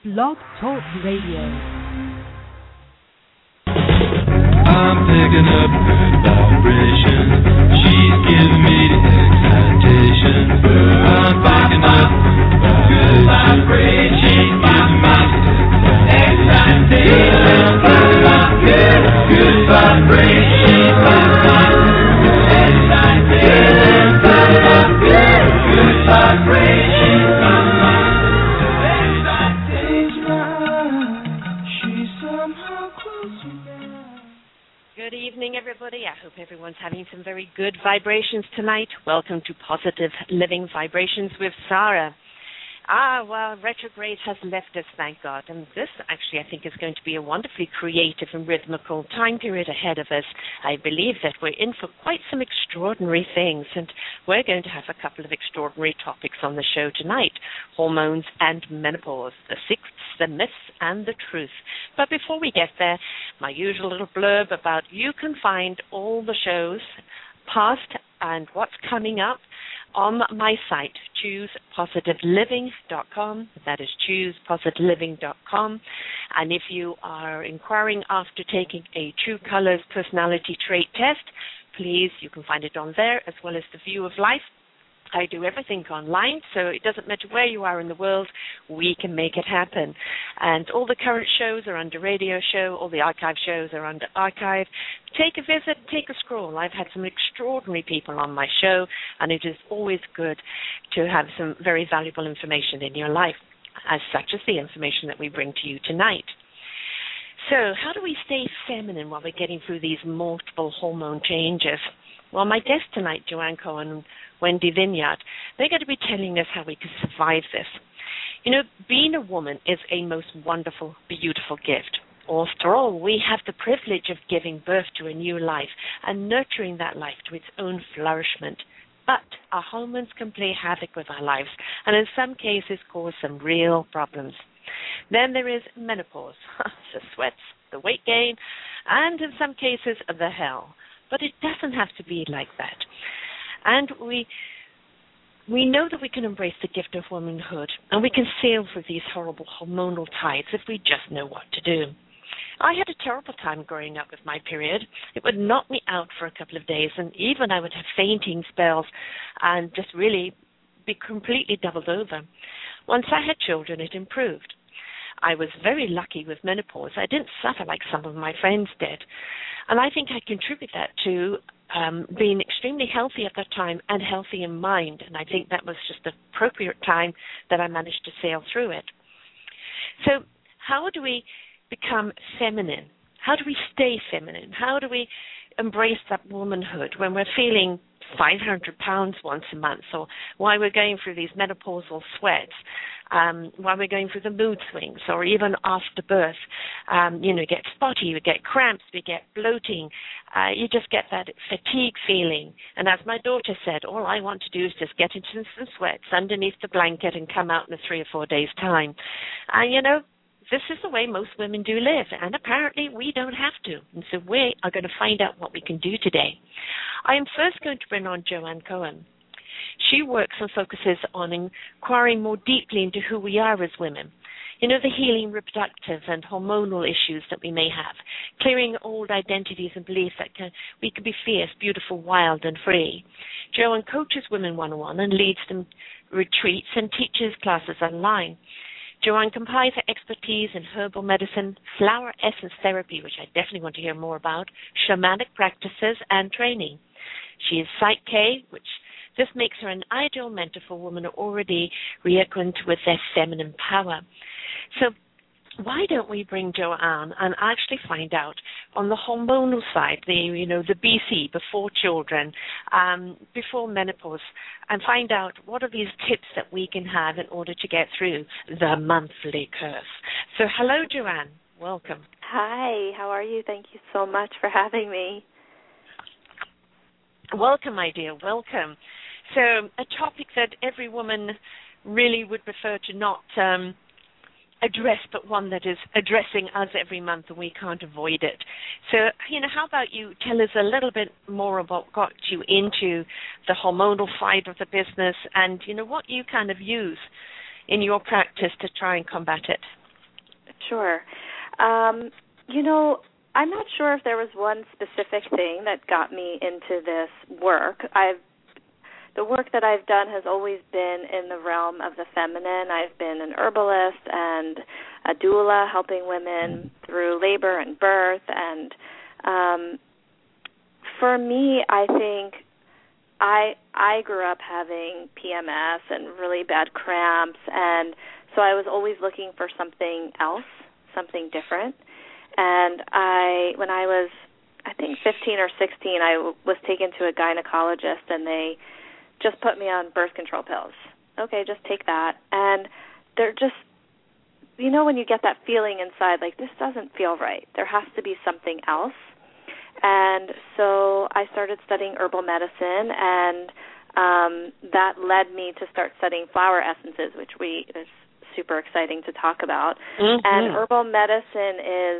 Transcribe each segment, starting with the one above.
Blog Talk Radio. I'm picking up good vibration. She's giving me the excitation. I'm picking up good vibration. She's giving me the excitation. Good vibration. Good vibration. Good evening, everybody. I hope everyone's having some very good vibrations tonight. Welcome to Positive Living Vibrations with Sarah. Well, retrograde has left us, thank God. And this actually, I think, is going to be a wonderfully creative and rhythmical time period ahead of us. I believe that we're in for quite some extraordinary things, and we're going to have a couple of extraordinary topics on the show tonight: hormones and menopause, the secrets, the myths, and the truth. But before we get there, my usual little blurb about you can find all the shows, past and what's coming up, on my site, choosepositiveliving.com. That is choosepositiveliving.com. And if you are inquiring after taking a True Colors personality trait test, please, you can find it on there, as well as the View of Life. I do everything online, so it doesn't matter where you are in the world, we can make it happen. And all the current shows are under radio show, all the archive shows are under archive. Take a visit, take a scroll. I've had some extraordinary people on my show, and it is always good to have some very valuable information in your life, as such as the information that we bring to you tonight. So how do we stay feminine while we're getting through these multiple hormone changes? Well, my guests tonight, Joanne Cohen and Wendy Vineyard, they're going to be telling us how we can survive this. You know, being a woman is a most wonderful, beautiful gift. After all, we have the privilege of giving birth to a new life and nurturing that life to its own flourishment. But our hormones can play havoc with our lives and in some cases cause some real problems. Then there is menopause, the sweats, the weight gain, and in some cases the hell. But it doesn't have to be like that. And we know that we can embrace the gift of womanhood, and we can sail through these horrible hormonal tides if we just know what to do. I had a terrible time growing up with my period. It would knock me out for a couple of days, and even I would have fainting spells and just really be completely doubled over. Once I had children, it improved. I was very lucky with menopause. I didn't suffer like some of my friends did. And I think I contribute that to being extremely healthy at that time and healthy in mind. And I think that was just the appropriate time that I managed to sail through it. So how do we become feminine? How do we stay feminine? How do we embrace that womanhood when we're feeling 500 pounds once a month, or why we're going through these menopausal sweats, why we're going through the mood swings, or even after birth? You get spotty, we get cramps, we get bloating, you just get that fatigue feeling. And as my daughter said, all I want to do is just get into some sweats underneath the blanket and come out in 3 or 4 days' time. And this is the way most women do live, and apparently we don't have to. And so we are going to find out what we can do today. I am first going to bring on Joanne Cohen. She works and focuses on inquiring more deeply into who we are as women. The healing reproductive and hormonal issues that we may have, clearing old identities and beliefs that we can be fierce, beautiful, wild, and free. Joanne coaches women one-on-one and leads them retreats and teaches classes online. Joanne combines her expertise in herbal medicine, flower essence therapy, which I definitely want to hear more about, shamanic practices, and training. She is Psych K, which this makes her an ideal mentor for women who are already reacquainted with their feminine power. So why don't we bring Joanne and actually find out on the hormonal side, the BC, before children, before menopause, and find out what are these tips that we can have in order to get through the monthly curse. So hello, Joanne. Welcome. Hi. How are you? Thank you so much for having me. Welcome, my dear. Welcome. So a topic that every woman really would prefer to not address, but one that is addressing us every month, and we can't avoid it. So, how about you tell us a little bit more about what got you into the hormonal side of the business and, what you kind of use in your practice to try and combat it? Sure. I'm not sure if there was one specific thing that got me into this work. The work that I've done has always been in the realm of the feminine. I've been an herbalist and a doula, helping women through labor and birth. And for me, I think I grew up having PMS and really bad cramps, and so I was always looking for something else, something different. And when I was, I think, 15 or 16, I was taken to a gynecologist, and they just put me on birth control pills. Okay, just take that. And they're just, when you get that feeling inside, like, this doesn't feel right. There has to be something else. And so I started studying herbal medicine, and that led me to start studying flower essences, which is super exciting to talk about. Mm-hmm. And herbal medicine is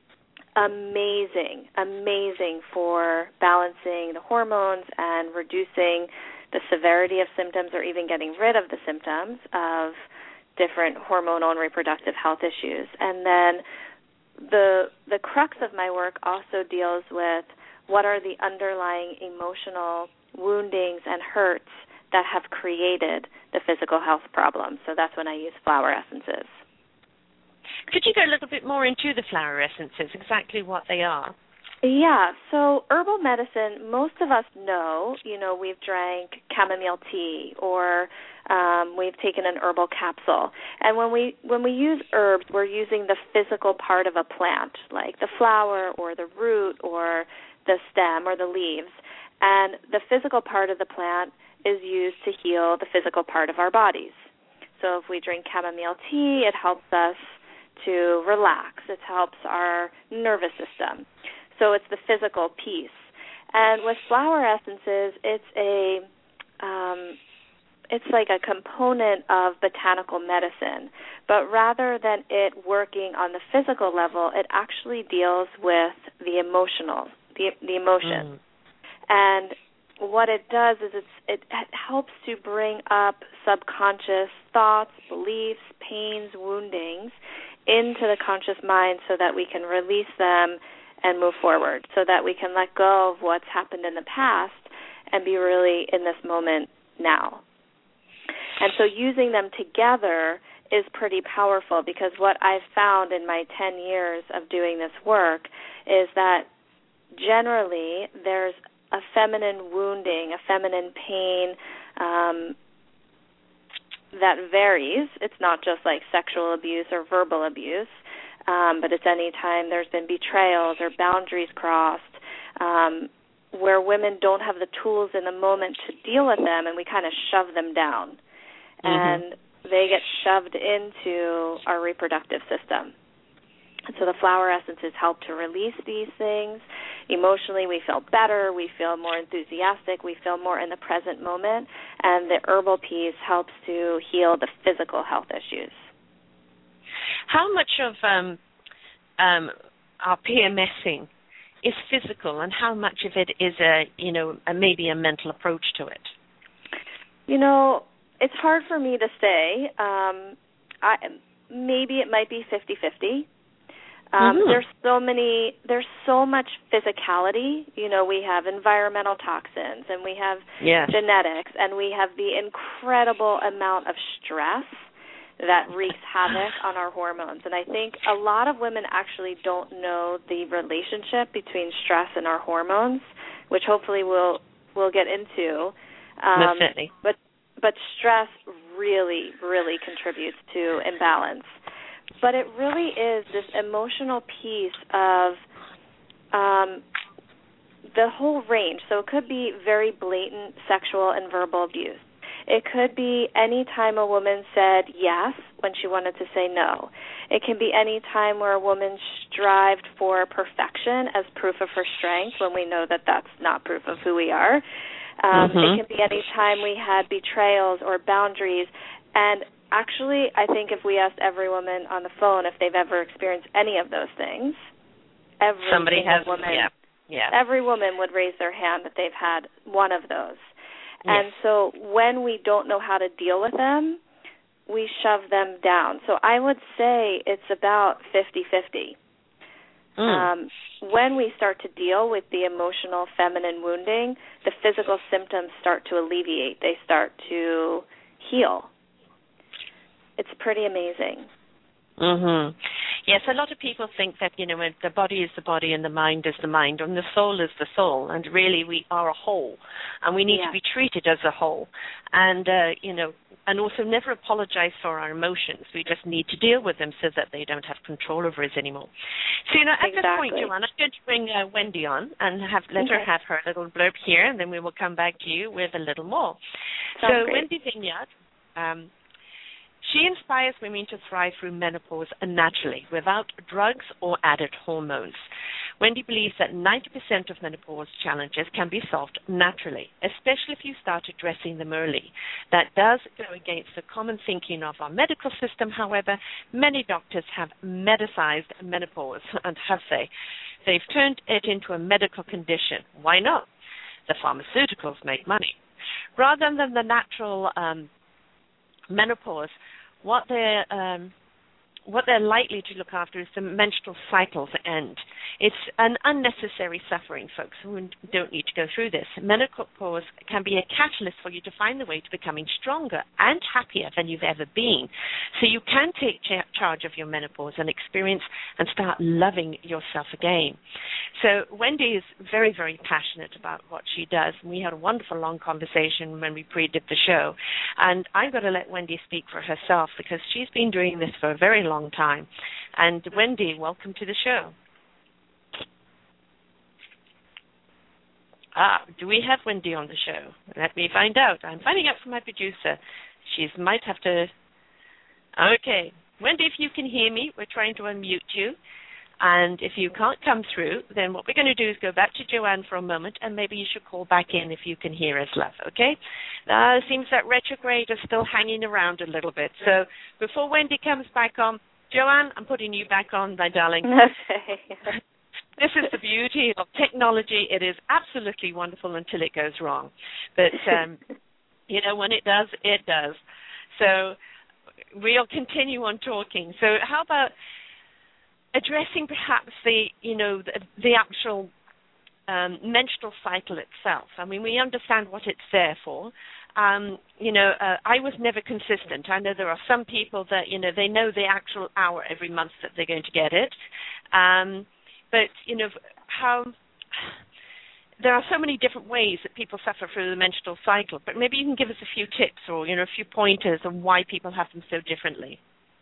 amazing for balancing the hormones and reducing the severity of symptoms, or even getting rid of the symptoms of different hormonal and reproductive health issues. And then the crux of my work also deals with what are the underlying emotional woundings and hurts that have created the physical health problems. So that's when I use flower essences. Could you go a little bit more into the flower essences, exactly what they are? Yeah, so herbal medicine, most of us know, we've drank chamomile tea, or we've taken an herbal capsule. And when we use herbs, we're using the physical part of a plant, like the flower or the root or the stem or the leaves. And the physical part of the plant is used to heal the physical part of our bodies. So if we drink chamomile tea, it helps us to relax. It helps our nervous system. So it's the physical piece. And with flower essences, it's like a component of botanical medicine. But rather than it working on the physical level, it actually deals with the emotional, the emotion. And what it does is it helps to bring up subconscious thoughts, beliefs, pains, woundings into the conscious mind, so that we can release them and move forward, so that we can let go of what's happened in the past and be really in this moment now. And so using them together is pretty powerful, because what I've found in my 10 years of doing this work is that generally there's a feminine wounding, a feminine pain that varies. It's not just like sexual abuse or verbal abuse, but it's any time there's been betrayals or boundaries crossed, where women don't have the tools in the moment to deal with them, and we kind of shove them down. And they get shoved into our reproductive system. And so the flower essences help to release these things. Emotionally, we feel better, we feel more enthusiastic, we feel more in the present moment, and the herbal piece helps to heal the physical health issues. How much of our PMSing is physical, and how much of it is maybe a mental approach to it? It's hard for me to say. Maybe it might be 50-50. There's so much physicality. We have environmental toxins, and we have genetics, and we have the incredible amount of stress that wreaks havoc on our hormones. And I think a lot of women actually don't know the relationship between stress and our hormones, which hopefully we'll get into. Definitely. But stress really, really contributes to imbalance. But it really is this emotional piece of the whole range. So it could be very blatant sexual and verbal abuse. It could be any time a woman said yes when she wanted to say no. It can be any time where a woman strived for perfection as proof of her strength, when we know that that's not proof of who we are. It can be any time we had betrayals or boundaries. And actually, I think if we asked every woman on the phone if they've ever experienced any of those things, every woman would raise their hand that they've had one of those. Yes. And so when we don't know how to deal with them, we shove them down. So I would say it's about 50-50. When we start to deal with the emotional feminine wounding, the physical symptoms start to alleviate. They start to heal. It's pretty amazing. Yes, a lot of people think that, the body is the body and the mind is the mind and the soul is the soul, and really we are a whole, and we need to be treated as a whole. And, and also never apologize for our emotions. We just need to deal with them so that they don't have control over us anymore. So, at this point, Joanne, I'm going to bring Wendy on and let her have her little blurb here, and then we will come back to you with a little more. Sounds great. Wendy Vineyard, she inspires women to thrive through menopause naturally, without drugs or added hormones. Wendy believes that 90% of menopause challenges can be solved naturally, especially if you start addressing them early. That does go against the common thinking of our medical system. However, many doctors have medicized menopause, and they've turned it into a medical condition. Why not? The pharmaceuticals make money. Rather than the natural menopause, what they're likely to look after is the menstrual cycle's end. It's an unnecessary suffering, folks, who don't need to go through this. Menopause can be a catalyst for you to find the way to becoming stronger and happier than you've ever been. So you can take charge of your menopause and experience and start loving yourself again. So Wendy is very, very passionate about what she does. We had a wonderful long conversation when we pre-did the show. And I'm going to let Wendy speak for herself because she's been doing this for a very long time. And Wendy, welcome to the show. Do we have Wendy on the show? Let me find out. I'm finding out from my producer. She might have to... Okay. Wendy, if you can hear me, we're trying to unmute you. And if you can't come through, then what we're going to do is go back to Joanne for a moment, and maybe you should call back in if you can hear us, love, okay? It seems that retrograde is still hanging around a little bit. So before Wendy comes back on, Joanne, I'm putting you back on, my darling. Okay. This is the beauty of technology. It is absolutely wonderful until it goes wrong. But, when it does, it does. So we'll continue on talking. So how about addressing perhaps the actual menstrual cycle itself? I mean, we understand what it's there for. I was never consistent. I know there are some people that, they know the actual hour every month that they're going to get it. But, there are so many different ways that people suffer through the menstrual cycle. But maybe you can give us a few tips or, a few pointers on why people have them so differently.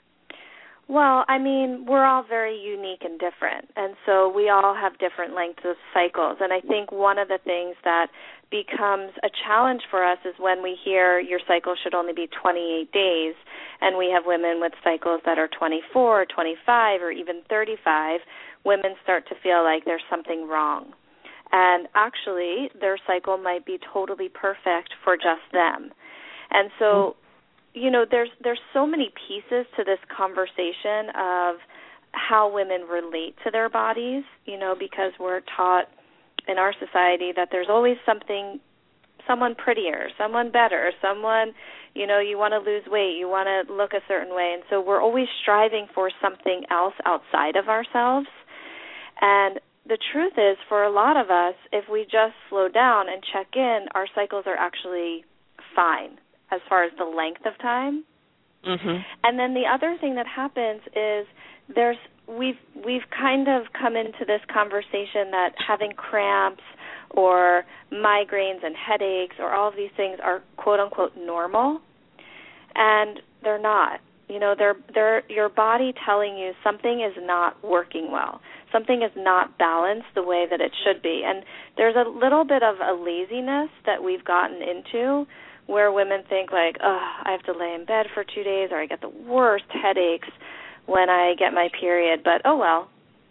Well, I mean, we're all very unique and different, and so we all have different lengths of cycles. And I think one of the things that becomes a challenge for us is when we hear your cycle should only be 28 days, and we have women with cycles that are 24, or 25, or even 35, women start to feel like there's something wrong. And actually, their cycle might be totally perfect for just them. And so... there's so many pieces to this conversation of how women relate to their bodies, because we're taught in our society that there's always someone prettier, someone better, someone, you want to lose weight, you want to look a certain way. And so we're always striving for something else outside of ourselves. And the truth is, for a lot of us, if we just slow down and check in, our cycles are actually fine as far as the length of time. Mm-hmm. And then the other thing that happens is we've kind of come into this conversation that having cramps or migraines and headaches or all of these things are quote-unquote normal, and they're not. They're your body telling you something is not working well. Something is not balanced the way that it should be. And there's a little bit of a laziness that we've gotten into where women think like, I have to lay in bed for 2 days, or I get the worst headaches when I get my period, but oh well.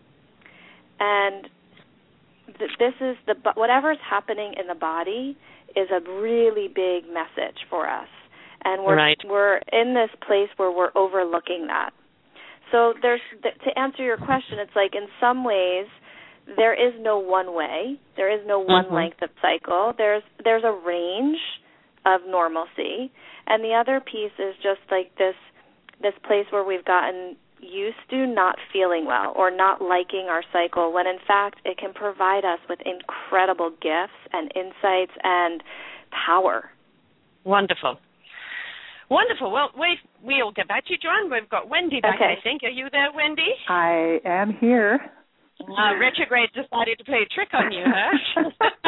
And this is whatever's happening in the body is a really big message for us. And we're in this place where we're overlooking that. So to answer your question, it's like in some ways there is no one way. There is no one length of cycle. There's a range of normalcy, and the other piece is just like this place where we've gotten used to not feeling well or not liking our cycle, when in fact it can provide us with incredible gifts and insights and power. Wonderful. Well, we'll get back to you, Joanne. We've got Wendy back, okay. I think. Are you there, Wendy? I am here. Retrograde decided to play a trick on you, huh?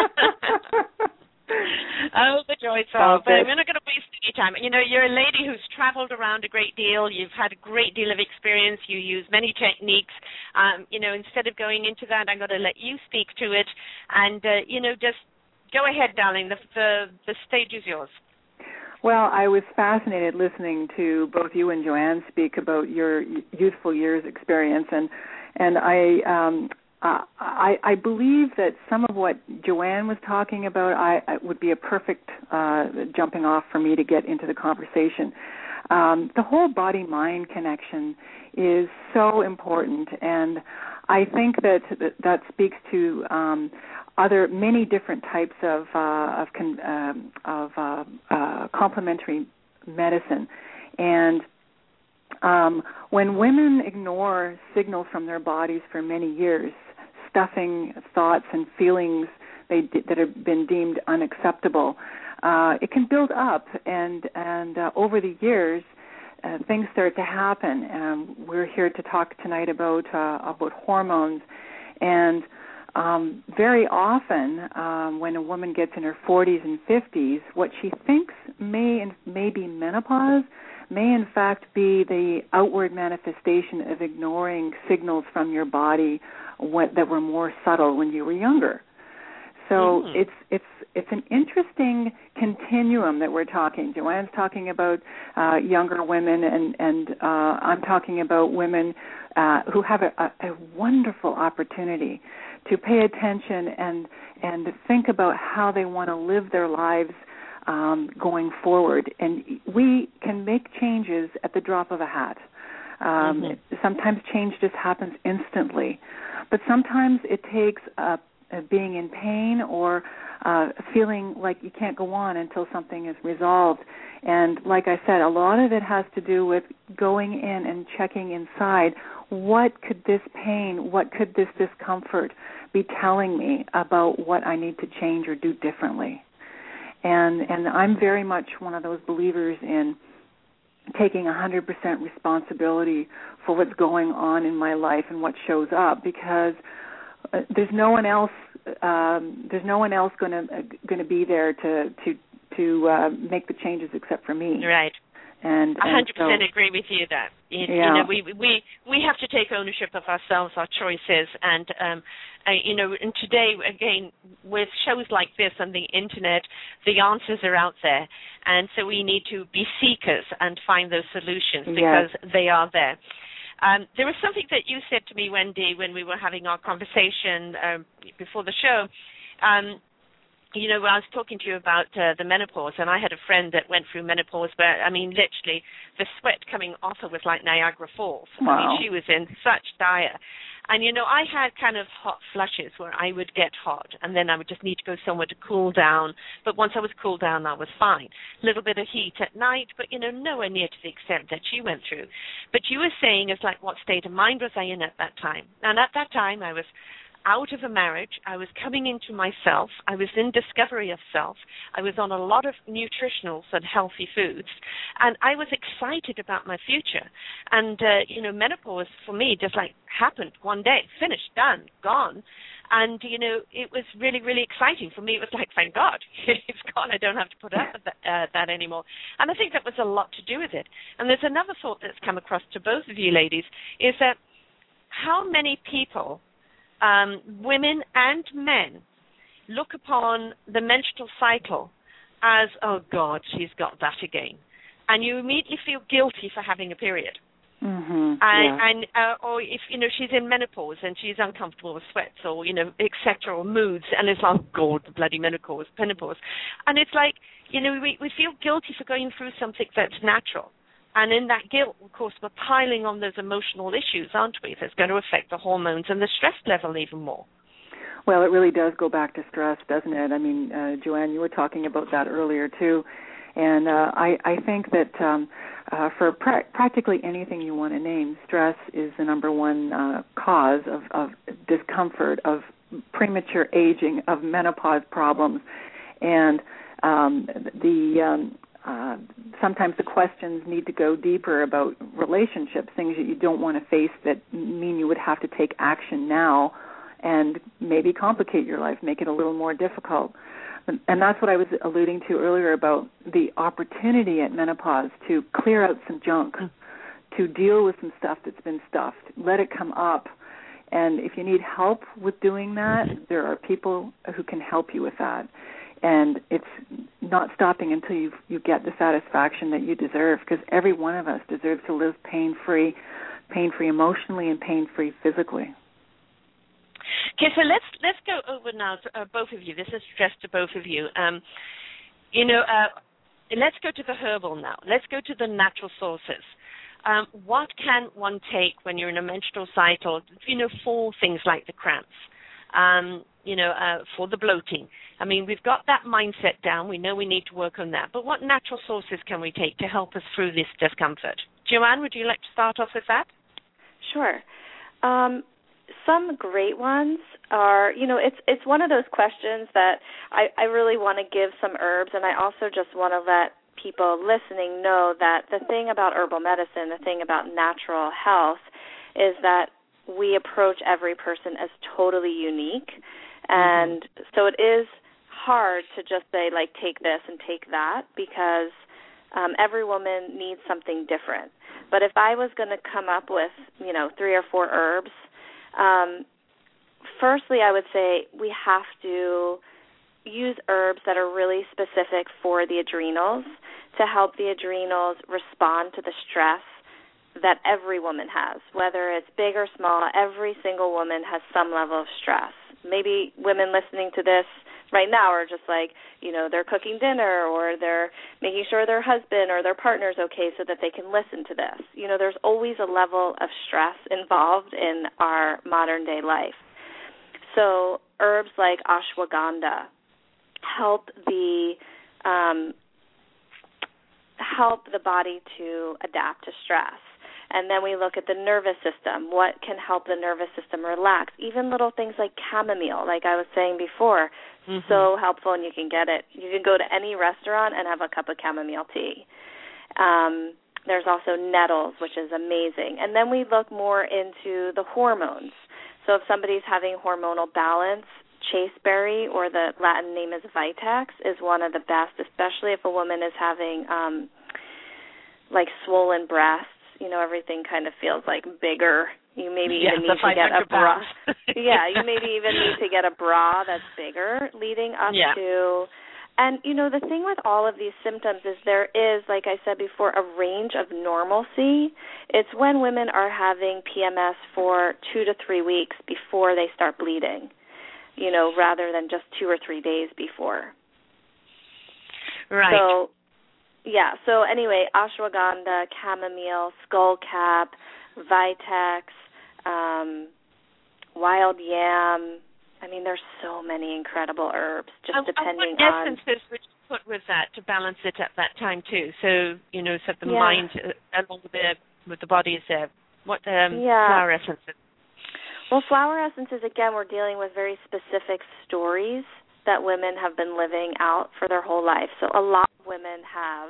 Oh, the joys of. But we're not going to waste any time. You know, you're a lady who's traveled around a great deal. You've had a great deal of experience. You use many techniques. You know, instead of going into that, I'm going to let you speak to it. And, you know, just go ahead, darling. The stage is yours. Well, I was fascinated listening to both you and Joanne speak about your youthful years experience, and I believe that some of what Joanne was talking about I would be a perfect jumping off for me to get into the conversation. The whole body-mind connection is so important, and I think that speaks to many different types of complementary medicine. And when women ignore signals from their bodies for many years, stuffing thoughts and feelings that have been deemed unacceptable, it can build up, and over the years, things start to happen. We're here to talk tonight about hormones, and very often, when a woman gets in her 40s and 50s, what she thinks may be menopause may in fact be the outward manifestation of ignoring signals from your body that were more subtle when you were younger. So it's an interesting continuum that we're talking. Joanne's talking about younger women, and I'm talking about women who have a wonderful opportunity to pay attention and think about how they want to live their lives going forward. And we can make changes at the drop of a hat. Sometimes change just happens instantly, but sometimes it takes being in pain or feeling like you can't go on until something is resolved. And like I said, a lot of it has to do with going in and checking inside. What could this pain, what could this discomfort be telling me about what I need to change or do differently? And I'm very much one of those believers in taking 100% responsibility for what's going on in my life and what shows up, because there's no one else going to be there to make the changes except for me. Right. And 100% agree with you that you know we have to take ownership of ourselves, our choices, and you know, and today again with shows like this on the internet, the answers are out there, and so we need to be seekers and find those solutions because they are there. There was something that you said to me, Wendy, when we were having our conversation before the show. You know, I was talking to you about the menopause, and I had a friend that went through menopause, but, I mean, literally, the sweat coming off her was like Niagara Falls. Wow. I mean, she was in such dire. And, you know, I had kind of hot flushes where I would get hot, and then I would just need to go somewhere to cool down. But once I was cooled down, I was fine. A little bit of heat at night, but, you know, nowhere near to the extent that she went through. But you were saying, it's like, what state of mind was I in at that time? And at that time, I was out of a marriage. I was coming into myself. I was in discovery of self. I was on a lot of nutritionals and healthy foods, and I was excited about my future. And, you know, menopause for me just like happened one day, finished, done, gone. And, you know, it was really, really exciting. For me, it was like, thank God, it's gone. I don't have to put up with that anymore. And I think that was a lot to do with it. And there's another thought that's come across to both of you ladies, is that how many people, women and men, look upon the menstrual cycle as, oh, God, she's got that again. And you immediately feel guilty for having a period. Or if, you know, she's in menopause and she's uncomfortable with sweats or, you know, et cetera, or moods, and it's like, God, the bloody menopause. And it's like, you know, we feel guilty for going through something that's natural. And in that guilt, of course, we're piling on those emotional issues, aren't we, that's going to affect the hormones and the stress level even more. Well, it really does go back to stress, doesn't it? I mean, Joanne, you were talking about that earlier, too. And I think that for practically anything you want to name, stress is the number one cause of discomfort, of premature aging, of menopause problems. And sometimes the questions need to go deeper about relationships, things that you don't want to face that mean you would have to take action now and maybe complicate your life, make it a little more difficult. And that's what I was alluding to earlier about the opportunity at menopause to clear out some junk, to deal with some stuff that's been stuffed, let it come up. And if you need help with doing that, there are people who can help you with that. And it's not stopping until you get the satisfaction that you deserve, because every one of us deserves to live pain-free emotionally and pain-free physically. Okay, so let's go over now to both of you. This is addressed to both of you. Let's go to the herbal now. Let's go to the natural sources. What can one take when you're in a menstrual cycle, for things like the cramps, for the bloating? I mean, we've got that mindset down. We know we need to work on that. But what natural sources can we take to help us through this discomfort? Joanne, would you like to start off with that? Sure. Some great ones are, it's one of those questions that I really want to give some herbs, and I also just want to let people listening know that the thing about herbal medicine, the thing about natural health, is that we approach every person as totally unique, and so it is hard to just say, like, take this and take that, because every woman needs something different. But if I was going to come up with, 3 or 4 herbs, firstly, I would say we have to use herbs that are really specific for the adrenals to help the adrenals respond to the stress that every woman has, whether it's big or small. Every single woman has some level of stress. Maybe women listening to this right now are just like, they're cooking dinner, or they're making sure their husband or their partner's okay so that they can listen to this. There's always a level of stress involved in our modern day life. So herbs like ashwagandha help the body to adapt to stress. And then we look at the nervous system. What can help the nervous system relax? Even little things like chamomile, like I was saying before, so helpful, and you can get it. You can go to any restaurant and have a cup of chamomile tea. There's also nettles, which is amazing. And then we look more into the hormones. So if somebody's having hormonal balance, chasteberry, or the Latin name is Vitex, is one of the best, especially if a woman is having swollen breasts. Everything kind of feels like bigger. You maybe even need to get a bra. You maybe even need to get a bra that's bigger leading up to. And, the thing with all of these symptoms is there is, like I said before, a range of normalcy. It's when women are having PMS for 2 to 3 weeks before they start bleeding, rather than just 2 or 3 days before. Right. So anyway, ashwagandha, chamomile, skullcap, Vitex, wild yam. I mean, there's so many incredible herbs, just depending on... What essences would you put with that to balance it at that time too? So, so the mind along with the body is there. What flower essences? Well, flower essences, again, we're dealing with very specific stories that women have been living out for their whole life. So a lot of women have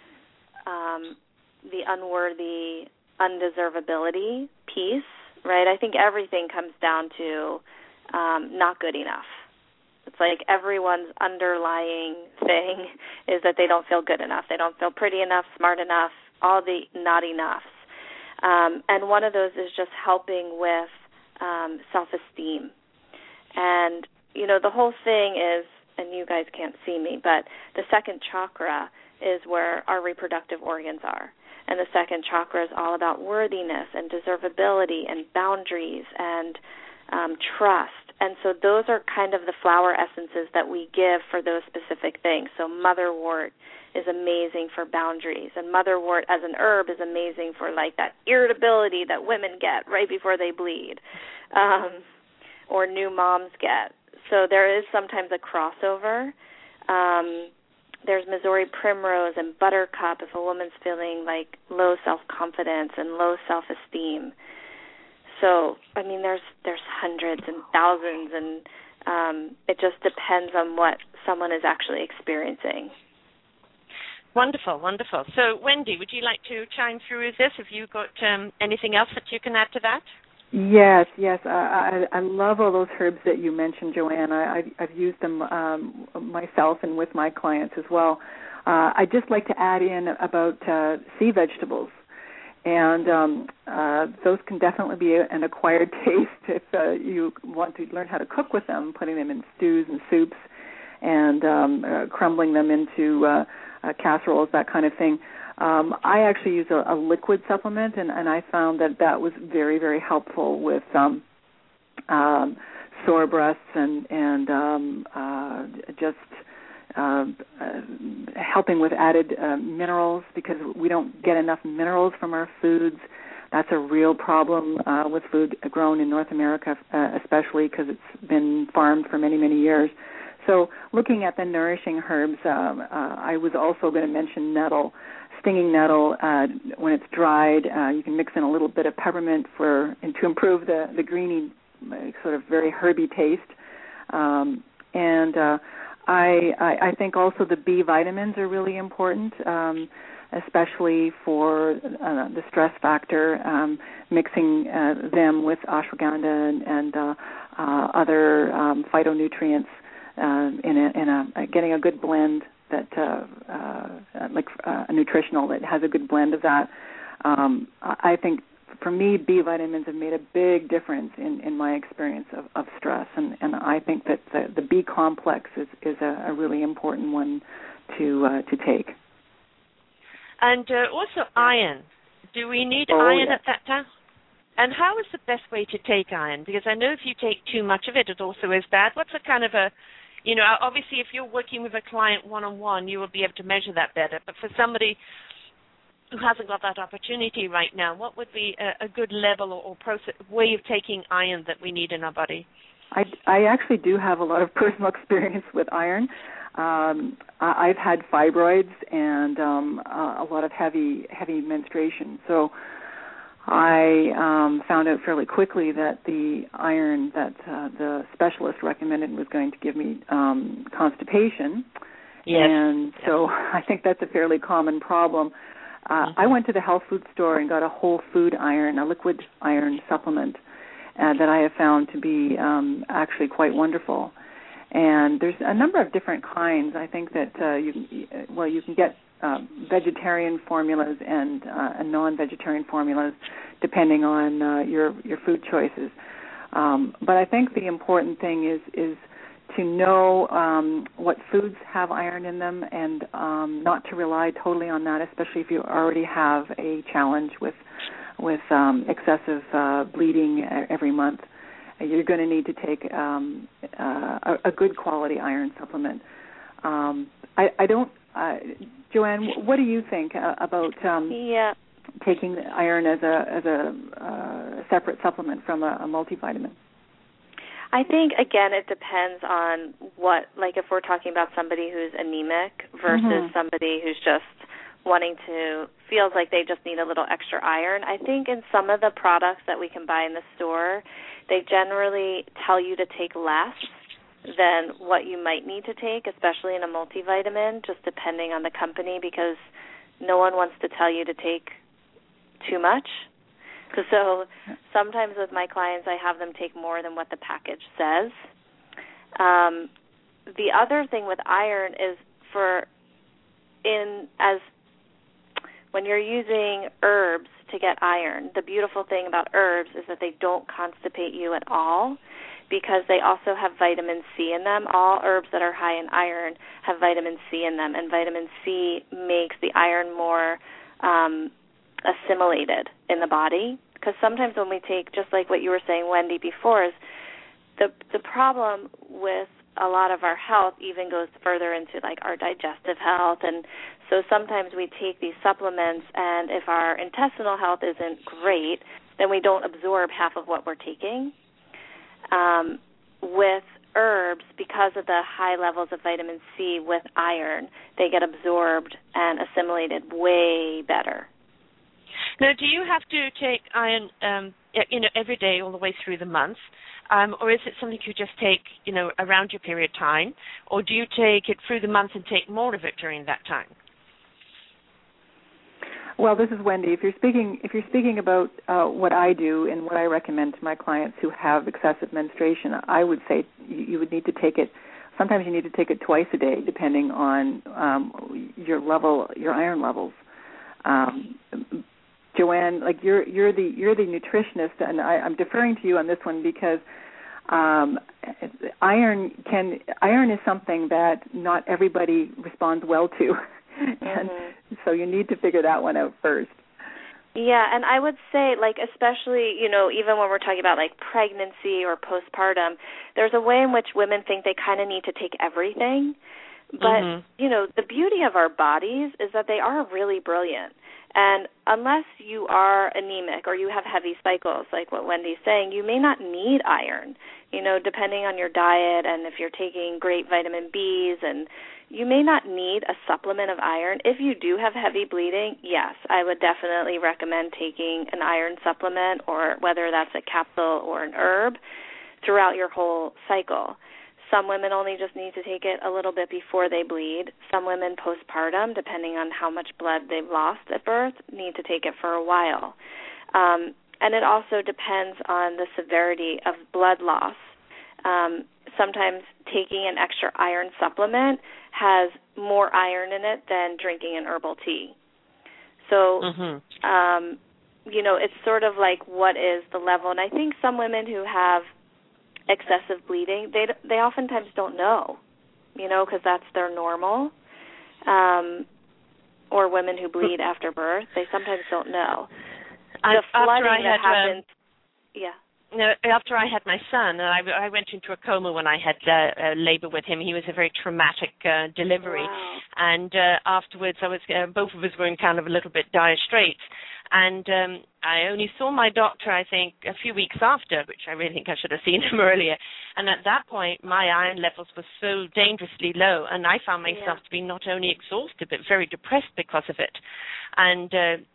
the unworthy, undeservability piece, right? I think everything comes down to not good enough. It's like everyone's underlying thing is that they don't feel good enough. They don't feel pretty enough, smart enough, all the not enoughs. And one of those is just helping with self-esteem. And, the whole thing is, and you guys can't see me, but the second chakra is where our reproductive organs are. And the second chakra is all about worthiness and deservability and boundaries and trust. And so those are kind of the flower essences that we give for those specific things. So motherwort is amazing for boundaries, and motherwort as an herb is amazing for like that irritability that women get right before they bleed, or new moms get. So there is sometimes a crossover. there's Missouri primrose and buttercup if a woman's feeling like low self-confidence and low self-esteem. So, I mean, there's hundreds and thousands, and it just depends on what someone is actually experiencing. Wonderful, wonderful. So, Wendy, would you like to chime through with this? Have you got anything else that you can add to that? Yes. I love all those herbs that you mentioned, Joanne. I've used them myself and with my clients as well. I'd just like to add in about sea vegetables. And those can definitely be an acquired taste if you want to learn how to cook with them, putting them in stews and soups and crumbling them into casseroles, that kind of thing. I actually use a liquid supplement, and I found that was very, very helpful with sore breasts and just helping with added minerals, because we don't get enough minerals from our foods. That's a real problem with food grown in North America, especially because it's been farmed for many, many years. So looking at the nourishing herbs, I was also going to mention nettle. Stinging nettle, when it's dried, you can mix in a little bit of peppermint to improve the greeny, sort of very herby taste. I think also the B vitamins are really important, especially for the stress factor, mixing them with ashwagandha and other phytonutrients in getting a good blend that like a nutritional that has a good blend of that. I think for me, B vitamins have made a big difference in my experience of stress, and I think that the B complex is a really important one to take. And also iron. Do we need iron at that time? And how is the best way to take iron? Because I know if you take too much of it, it also is bad. What's a kind of a, obviously if you're working with a client one-on-one, you will be able to measure that better. But for somebody who hasn't got that opportunity right now, what would be a good level or process, way of taking iron that we need in our body? I actually do have a lot of personal experience with iron. I've had fibroids and a lot of heavy menstruation. So I found out fairly quickly that the iron that the specialist recommended was going to give me constipation. Yes. And so I think that's a fairly common problem. I went to the health food store and got a whole food iron, a liquid iron supplement that I have found to be actually quite wonderful. And there's a number of different kinds. I think that you can get vegetarian formulas and non-vegetarian formulas depending on your food choices. But I think the important thing is to know what foods have iron in them and not to rely totally on that, especially if you already have a challenge with excessive bleeding every month. You're going to need to take a good quality iron supplement. I don't, Joanne, what do you think about taking iron as a separate supplement from a multivitamin? I think, again, it depends on what, like if we're talking about somebody who's anemic versus somebody who's just feels like they just need a little extra iron. I think in some of the products that we can buy in the store, they generally tell you to take less than what you might need to take, especially in a multivitamin, just depending on the company, because no one wants to tell you to take too much. So sometimes with my clients, I have them take more than what the package says. The other thing with iron is when you're using herbs to get iron, the beautiful thing about herbs is that they don't constipate you at all because they also have vitamin C in them. All herbs that are high in iron have vitamin C in them, and vitamin C makes the iron more assimilated in the body. Because sometimes when we take, just like what you were saying, Wendy, before, is the problem with a lot of our health even goes further into like our digestive health, and so sometimes we take these supplements, and if our intestinal health isn't great, then we don't absorb half of what we're taking. With herbs, because of the high levels of vitamin C with iron, they get absorbed and assimilated way better. Now, do you have to take iron, every day all the way through the month, or is it something you just take, around your period time, or do you take it through the month and take more of it during that time? Well, this is Wendy. If you're speaking about what I do and what I recommend to my clients who have excessive menstruation, I would say you would need to take it. Sometimes you need to take it twice a day, depending on your iron levels. Joanne, like you're the nutritionist, and I'm deferring to you on this one because iron is something that not everybody responds well to. And so you need to figure that one out first. Yeah, and I would say, especially, even when we're talking about, pregnancy or postpartum, there's a way in which women think they kind of need to take everything. But, the beauty of our bodies is that they are really brilliant. And unless you are anemic or you have heavy cycles, like what Wendy's saying, you may not need iron, depending on your diet and if you're taking great vitamin Bs, and you may not need a supplement of iron. If you do have heavy bleeding, yes, I would definitely recommend taking an iron supplement, or whether that's a capsule or an herb, throughout your whole cycle. Some women only just need to take it a little bit before they bleed. Some women postpartum, depending on how much blood they've lost at birth, need to take it for a while. And it also depends on the severity of blood loss. Sometimes taking an extra iron supplement has more iron in it than drinking an herbal tea. So, it's sort of like what is the level. And I think some women who have excessive bleeding, they oftentimes don't know, because that's their normal. Or women who bleed after birth, they sometimes don't know. The flooding that happens, after I had my son, and I went into a coma when I had labor with him. He was a very traumatic delivery. Wow. And afterwards, both of us were in kind of a little bit dire straits. And I only saw my doctor, I think, a few weeks after, which I really think I should have seen him earlier. And at that point, my iron levels were so dangerously low, and I found myself to be not only exhausted but very depressed because of it. And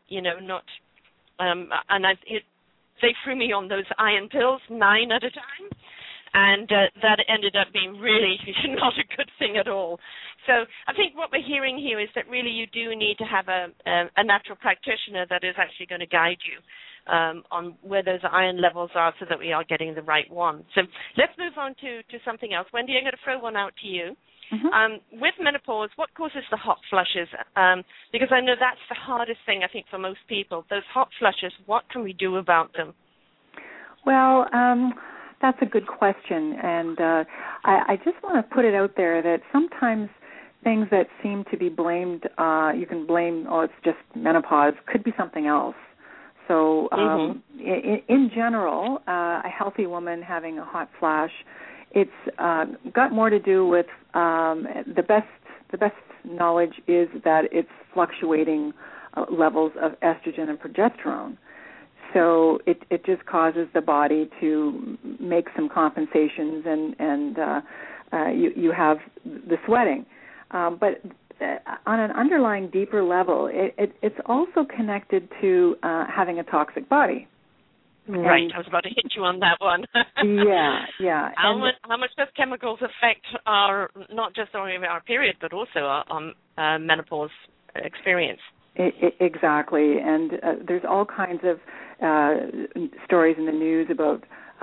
they threw me on those iron pills, 9 at a time, and that ended up being really not a good thing at all. So I think what we're hearing here is that really you do need to have a natural practitioner that is actually going to guide you on where those iron levels are, so that we are getting the right one. So let's move on to something else. Wendy, I'm going to throw one out to you. With menopause, what causes the hot flushes? Because I know that's the hardest thing, I think, for most people. Those hot flushes, what can we do about them? Well, that's a good question. And I just want to put it out there that sometimes things that seem to be blamed, you can blame, it's just menopause, could be something else. So in general, a healthy woman having a hot flash, it's got more to do with the best knowledge is that it's fluctuating levels of estrogen and progesterone. So it just causes the body to make some compensations, and you have the sweating. But on an underlying deeper level, it's also connected to having a toxic body. Right, I was about to hit you on that one. Yeah. How much does chemicals affect not just our period, but also our menopause experience? Exactly, and there's all kinds of stories in the news about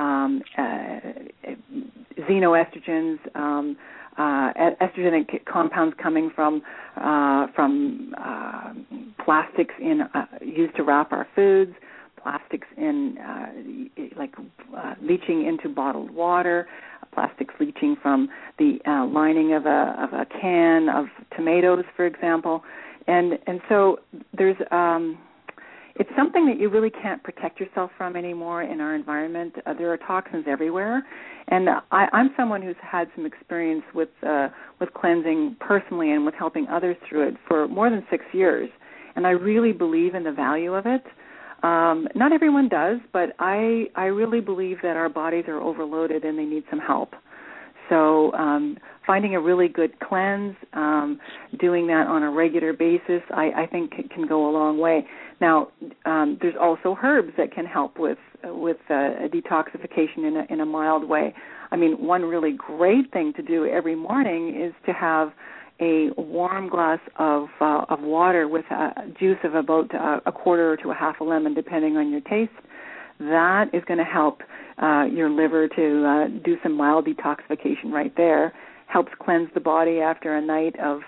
xenoestrogens, estrogenic compounds coming from plastics used to wrap our foods, plastics in leaching into bottled water, plastics leaching from the lining of a can of tomatoes, for example, and so there's it's something that you really can't protect yourself from anymore in our environment. There are toxins everywhere, and I'm someone who's had some experience with cleansing personally and with helping others through it for more than 6 years, and I really believe in the value of it. Not everyone does, but I really believe that our bodies are overloaded and they need some help. So finding a really good cleanse, doing that on a regular basis, I think can go a long way. Now, there's also herbs that can help with detoxification in a mild way. I mean, one really great thing to do every morning is to have a warm glass of water with juice of about a quarter to a half a lemon, depending on your taste. That is going to help your liver to do some mild detoxification right there. Helps cleanse the body after a night of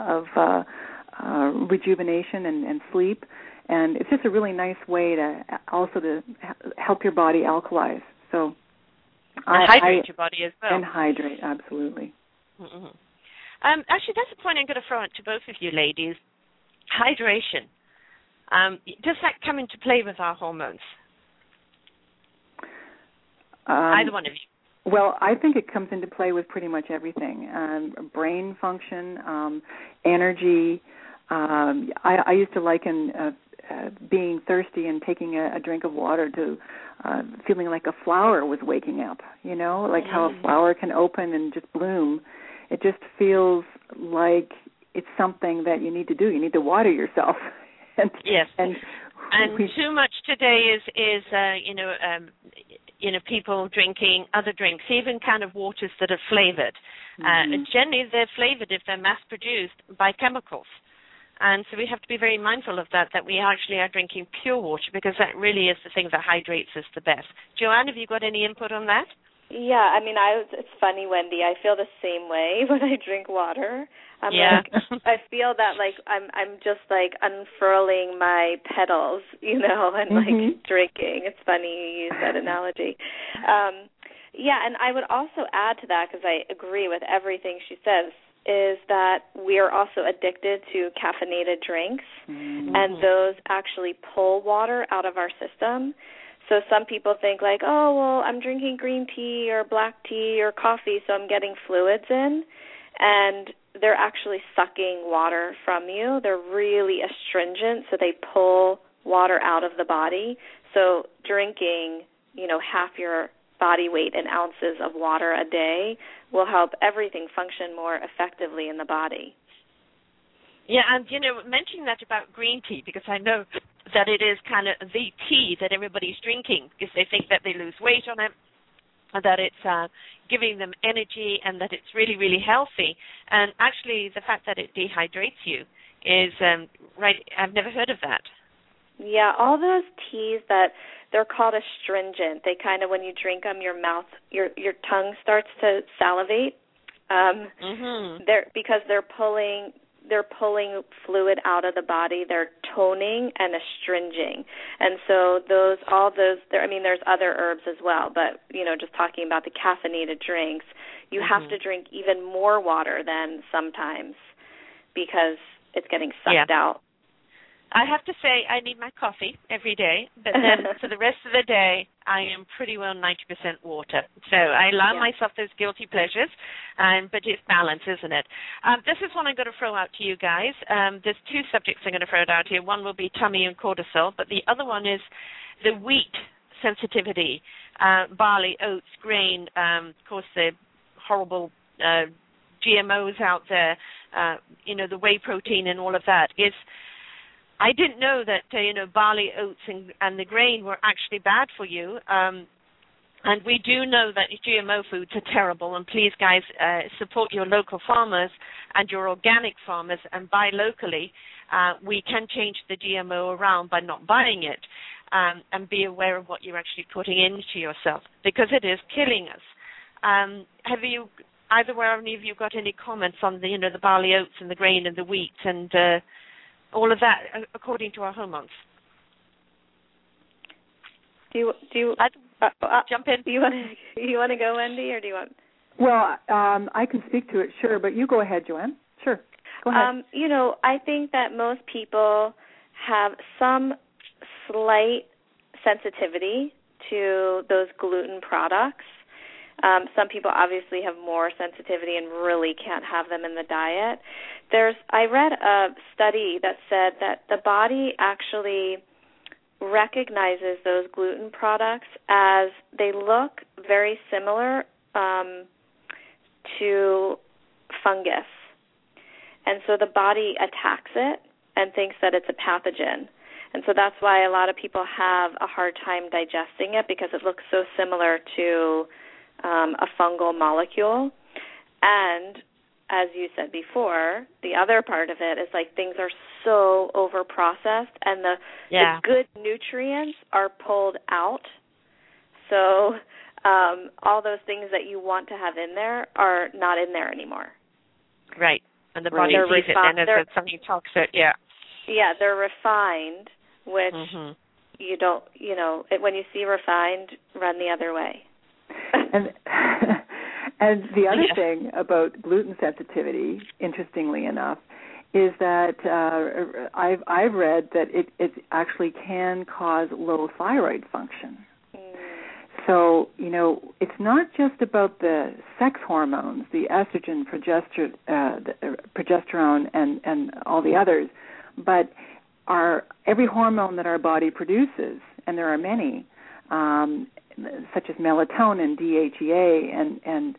rejuvenation and sleep. And it's just a really nice way to help your body alkalize. So hydrate your body as well. And hydrate, absolutely. Mm-hmm. Actually, that's a point I'm going to throw out to both of you ladies. Hydration. Does that come into play with our hormones? Either one of you. Well, I think it comes into play with pretty much everything. Brain function, energy. I used to liken being thirsty and taking a drink of water to feeling like a flower was waking up, like how a flower can open and just bloom. It just feels like it's something that you need to do. You need to water yourself. Yes. And too much today is people drinking other drinks, even kind of waters that are flavored. Generally, they're flavored if they're mass-produced by chemicals. And so we have to be very mindful of that we actually are drinking pure water, because that really is the thing that hydrates us the best. Joanne, have you got any input on that? Yeah, I mean, it's funny, Wendy. I feel the same way when I drink water. I feel that like I'm just like unfurling my petals, and like drinking. It's funny you use that analogy. And I would also add to that, because I agree with everything she says, is that we are also addicted to caffeinated drinks, and those actually pull water out of our system. So some people think like, oh, well, I'm drinking green tea or black tea or coffee, so I'm getting fluids in, and they're actually sucking water from you. They're really astringent, so they pull water out of the body. So drinking, half your body weight in ounces of water a day will help everything function more effectively in the body. Yeah, and, mentioning that about green tea, because I know that it is kind of the tea that everybody's drinking, because they think that they lose weight on it, and that it's giving them energy, and that it's really, really healthy. And actually, the fact that it dehydrates you is right. I've never heard of that. Yeah, all those teas that they're called astringent. They kind of, when you drink them, your mouth, your tongue starts to salivate. Because they're pulling fluid out of the body. They're toning and astringing. And so there's other herbs as well, but, just talking about the caffeinated drinks, you have to drink even more water than sometimes, because it's getting sucked out. I have to say I need my coffee every day, but then for the rest of the day, I am pretty well 90% water. So I allow myself those guilty pleasures, but it's balance, isn't it? This is one I'm going to throw out to you guys. There's two subjects I'm going to throw out here. One will be tummy and cortisol, but the other one is the wheat sensitivity, barley, oats, grain, of course the horrible GMOs out there, the whey protein and all of that. I didn't know that, barley, oats, and the grain were actually bad for you. And we do know that GMO foods are terrible. And please, guys, support your local farmers and your organic farmers and buy locally. We can change the GMO around by not buying it, and be aware of what you're actually putting into yourself, because it is killing us. Have you, either one of you, got any comments on the barley, oats, and the grain and the wheat and all of that, according to our hormones? Do you jump in? Do you want to go, Wendy, or do you want? Well, I can speak to it, sure, but you go ahead, Joanne. Sure, go ahead. I think that most people have some slight sensitivity to those gluten products. Some people obviously have more sensitivity and really can't have them in the diet. I read a study that said that the body actually recognizes those gluten products as they look very similar to fungus. And so the body attacks it and thinks that it's a pathogen. And so that's why a lot of people have a hard time digesting it, because it looks so similar to a fungal molecule. And as you said before, the other part of it is like things are so over-processed and the good nutrients are pulled out. So all those things that you want to have in there are not in there anymore. Right. And the body sees it then as something toxic, Yeah, they're refined, which you don't, when you see refined, run the other way. And the other thing about gluten sensitivity, interestingly enough, is that I've read that it actually can cause low thyroid function. So, it's not just about the sex hormones, the estrogen, progesterone, and all the others, but every hormone that our body produces, and there are many, such as melatonin, DHEA, and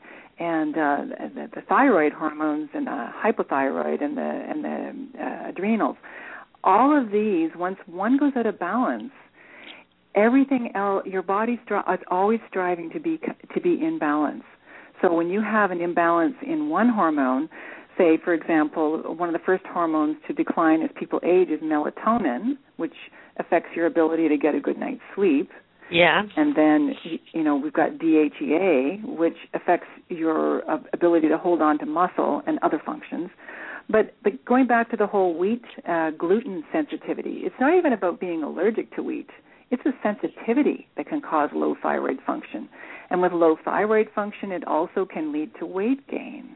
the thyroid hormones, and the hypothyroid, and the adrenals. All of these, once one goes out of balance, everything else, your body's always striving to be in balance. So when you have an imbalance in one hormone, say, for example, one of the first hormones to decline as people age is melatonin, which affects your ability to get a good night's sleep. Yeah. And then, we've got DHEA, which affects your ability to hold on to muscle and other functions. But going back to the whole wheat gluten sensitivity, it's not even about being allergic to wheat. It's a sensitivity that can cause low thyroid function. And with low thyroid function, it also can lead to weight gain.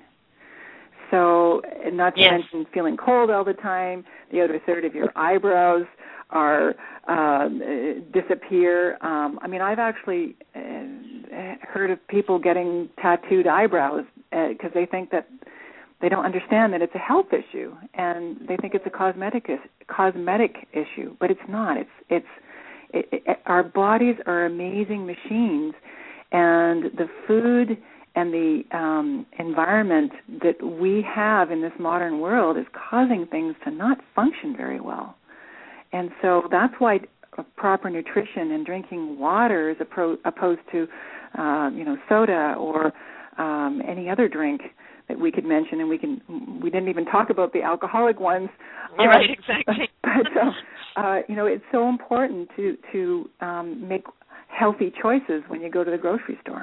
So, not to mention feeling cold all the time, the other third of your eyebrows are disappear. I've actually heard of people getting tattooed eyebrows because they think that they don't understand that it's a health issue, and they think it's a cosmetic issue, but it's not. Our bodies are amazing machines, and the food and the environment that we have in this modern world is causing things to not function very well. And so that's why proper nutrition and drinking water, as opposed to, soda or any other drink that we could mention, and we didn't even talk about the alcoholic ones. Right, exactly. But it's so important to make healthy choices when you go to the grocery store.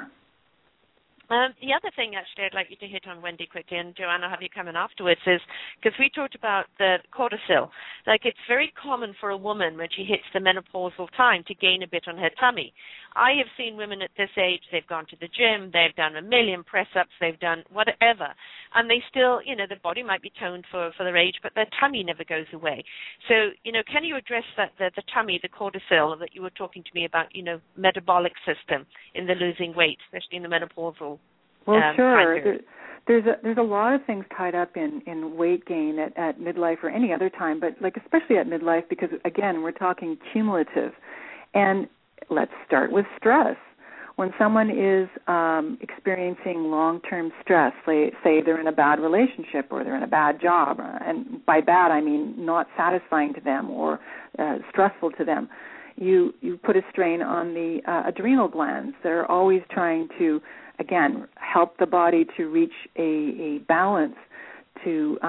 The other thing, actually, I'd like you to hit on, Wendy, quickly, and Joanne, I'll have you come in afterwards, is because we talked about the cortisol. Like, it's very common for a woman when she hits the menopausal time to gain a bit on her tummy. I have seen women at this age, they've gone to the gym, they've done a million press-ups, they've done whatever, and they still, the body might be toned for their age, but their tummy never goes away. So, can you address that, the tummy, the cortisol that you were talking to me about, metabolic system in the losing weight, especially in the menopausal Well, sure. There's a lot of things tied up in weight gain at midlife or any other time, but especially at midlife, because again, we're talking cumulative. And let's start with stress. When someone is experiencing long-term stress, say they're in a bad relationship or they're in a bad job, and by bad I mean not satisfying to them or stressful to them, you put a strain on the adrenal glands. They're always trying to, again, help the body to reach a balance. To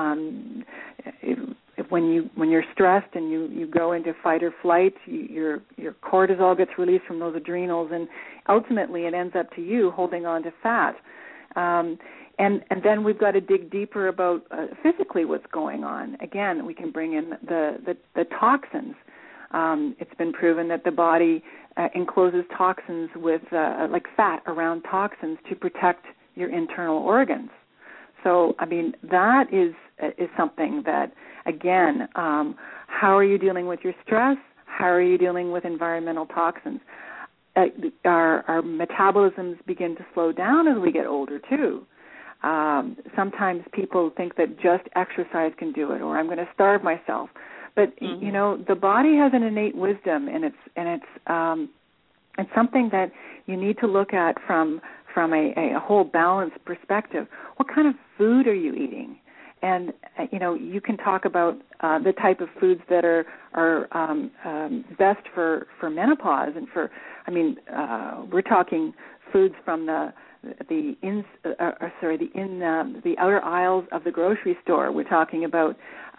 when you're stressed and you go into fight or flight, your cortisol gets released from those adrenals, and ultimately it ends up to you holding on to fat. And then we've got to dig deeper about physically what's going on. Again, we can bring in the toxins. It's been proven that the body encloses toxins with like fat around toxins to protect your internal organs. So, that is something that, again, how are you dealing with your stress? How are you dealing with environmental toxins? Our metabolisms begin to slow down as we get older, too. Sometimes people think that just exercise can do it, or I'm going to starve myself. But the body has an innate wisdom, and it's something that you need to look at from from a whole balanced perspective. What kind of food are you eating? And you can talk about the type of foods that are best for menopause, and we're talking foods from the outer aisles of the grocery store. We're talking about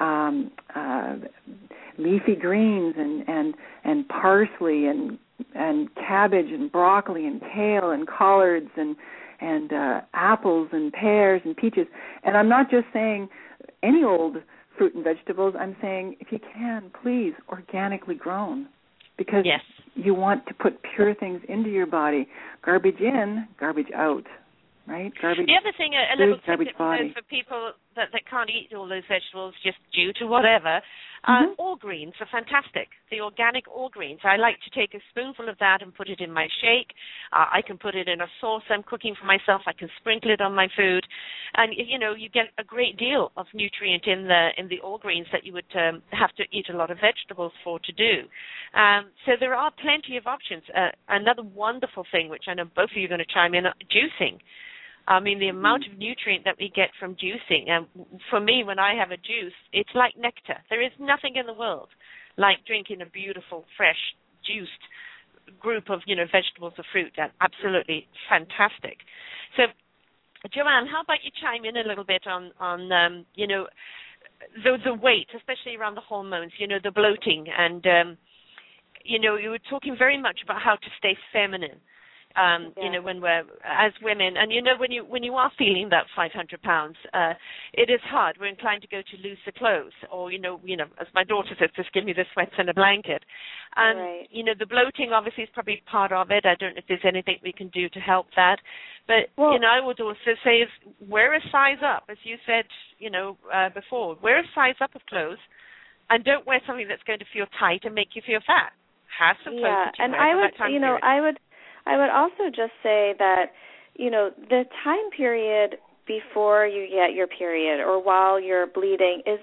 leafy greens and parsley and cabbage and broccoli and kale and collards and apples and pears and peaches. And I'm not just saying any old fruit and vegetables. I'm saying, if you can, please, organically grown, because you want to put pure things into your body. Garbage in, garbage out, right? Garbage. The other thing, a little tip for people that can't eat all those vegetables just due to whatever, all greens are fantastic. The organic all greens. I like to take a spoonful of that and put it in my shake. I can put it in a sauce I'm cooking for myself. I can sprinkle it on my food, and you get a great deal of nutrient in the all greens that you would have to eat a lot of vegetables for to do. So there are plenty of options. Another wonderful thing, which I know both of you are going to chime in, juicing. The amount of nutrient that we get from juicing, for me, when I have a juice, it's like nectar. There is nothing in the world like drinking a beautiful, fresh, juiced group of, vegetables or fruit. That's absolutely fantastic. So, Joanne, how about you chime in a little bit on the weight, especially around the hormones, the bloating, and, you were talking very much about how to stay feminine. When we're as women, and when you are feeling that 500 pounds, it is hard. We're inclined to go to looser clothes, or as my daughter says, just give me the sweats and a blanket. And the bloating obviously is probably part of it. I don't know if there's anything we can do to help that, but I would also say is wear a size up, as you said, before. Wear a size up of clothes, and don't wear something that's going to feel tight and make you feel fat. Have some clothes that you wear for that time period. I would also just say that, the time period before you get your period or while you're bleeding is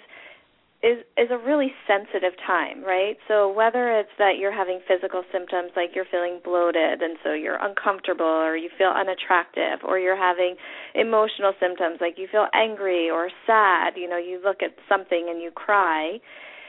a really sensitive time, right? So whether it's that you're having physical symptoms like you're feeling bloated and so you're uncomfortable or you feel unattractive, or you're having emotional symptoms like you feel angry or sad, you look at something and you cry,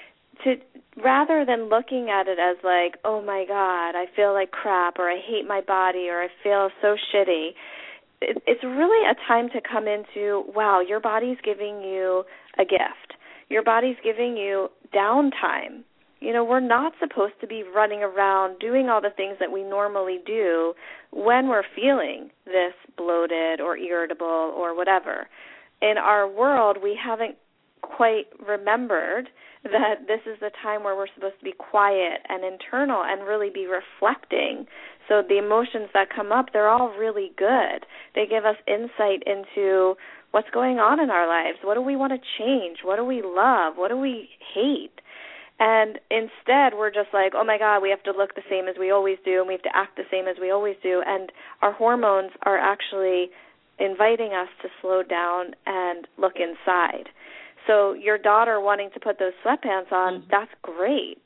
rather than looking at it as like, oh my God, I feel like crap, or I hate my body, or I feel so shitty, it's really a time to come into, wow, your body's giving you a gift. Your body's giving you downtime. We're not supposed to be running around doing all the things that we normally do when we're feeling this bloated or irritable or whatever. In our world, we haven't quite remembered that this is the time where we're supposed to be quiet and internal and really be reflecting. So the emotions that come up, they're all really good. They give us insight into what's going on in our lives. What do we want to change? What do we love? What do we hate? And instead, we're just like, oh my God, we have to look the same as we always do, and we have to act the same as we always do. And our hormones are actually inviting us to slow down and look inside. So your daughter wanting to put those sweatpants on, that's great.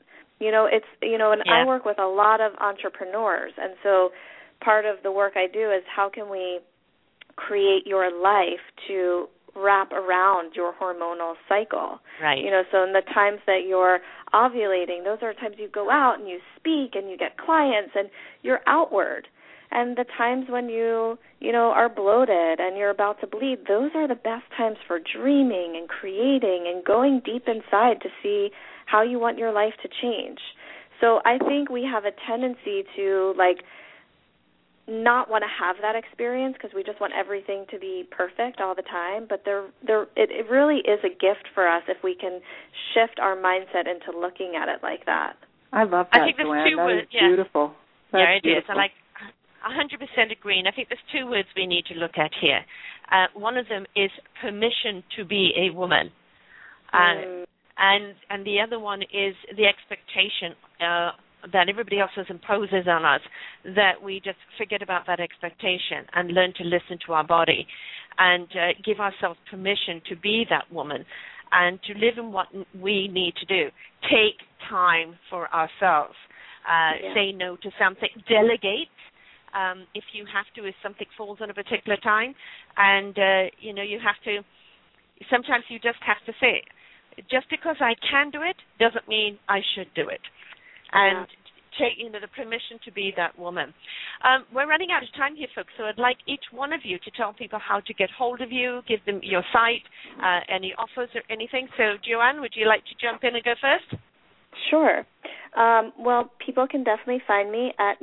I work with a lot of entrepreneurs, and so part of the work I do is how can we create your life to wrap around your hormonal cycle. Right. So in the times that you're ovulating, those are times you go out and you speak and you get clients and you're outward. And the times when you are bloated and you're about to bleed, those are the best times for dreaming and creating and going deep inside to see how you want your life to change. So I think we have a tendency to, not want to have that experience because we just want everything to be perfect all the time. But it really is a gift for us if we can shift our mindset into looking at it like that. I love that, I think Joanne. That is beautiful. It is. I 100% agree, and I think there's two words we need to look at here. One of them is permission to be a woman, and the other one is the expectation that everybody else imposes on us, that we just forget about that expectation and learn to listen to our body and give ourselves permission to be that woman and to live in what we need to do. Take time for ourselves. Say no to something. Delegate. if you have to, if something falls on a particular time. And, you have to, sometimes you just have to say, just because I can do it doesn't mean I should do it. And take, the permission to be that woman. We're running out of time here, folks, so I'd like each one of you to tell people how to get hold of you, give them your site, any offers or anything. So, Joanne, would you like to jump in and go first? Sure. Well, people can definitely find me at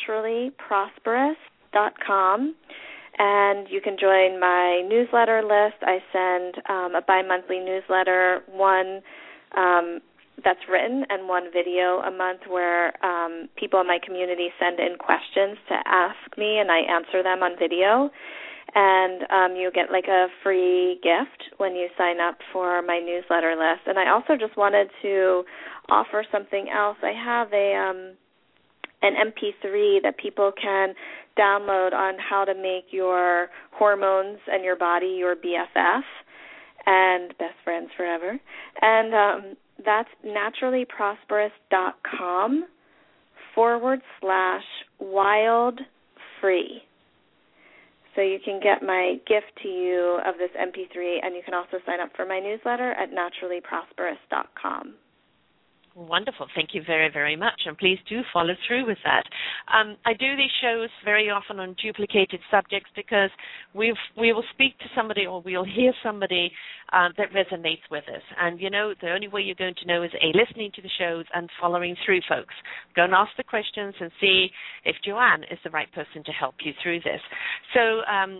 naturallyprosperous.com, and you can join my newsletter list. I send a bi-monthly newsletter, one that's written and one video a month, where people in my community send in questions to ask me, and I answer them on video. And you get like a free gift when you sign up for my newsletter list. And I also just wanted to offer something else. I have an MP3 that people can download on how to make your hormones and your body your BFF and best friends forever. And that's naturallyprosperous.com/wild-free. So you can get my gift to you of this MP3, and you can also sign up for my newsletter at naturallyprosperous.com. Wonderful. Thank you very, very much. And please do follow through with that. I do these shows very often on duplicated subjects because we will speak to somebody or we'll hear somebody that resonates with us. And, the only way you're going to know is, listening to the shows and following through, folks. Go and ask the questions and see if Joanne is the right person to help you through this. So,